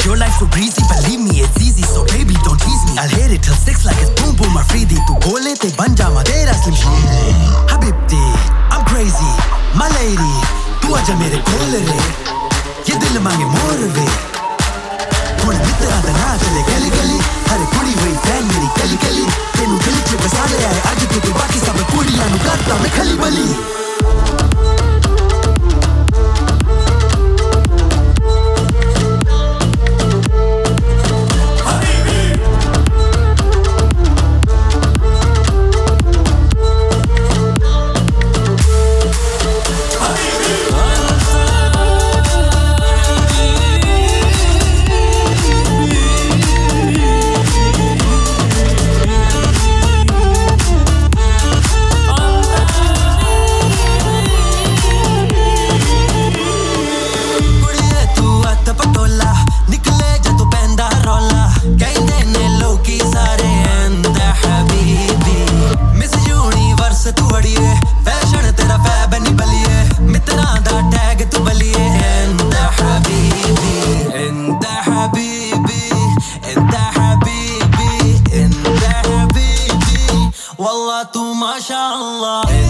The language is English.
Your life so breezy, believe me, it's easy. So baby, don't tease me. I'll hit it till 6 like it's boom boom Afridi. Tu bole te ban ja madera Slim Shady. Habibti, I'm crazy, my lady. Tu aja mere kol re, ye dil mange mor ve. Thode mitra da na chale gali gali, hare kudi hoyi fan meri gali gali. Tenu dil ch basa le aaye aaj tu baki sab kudiyan nu karta main khali bali. Wallah tu mashallah.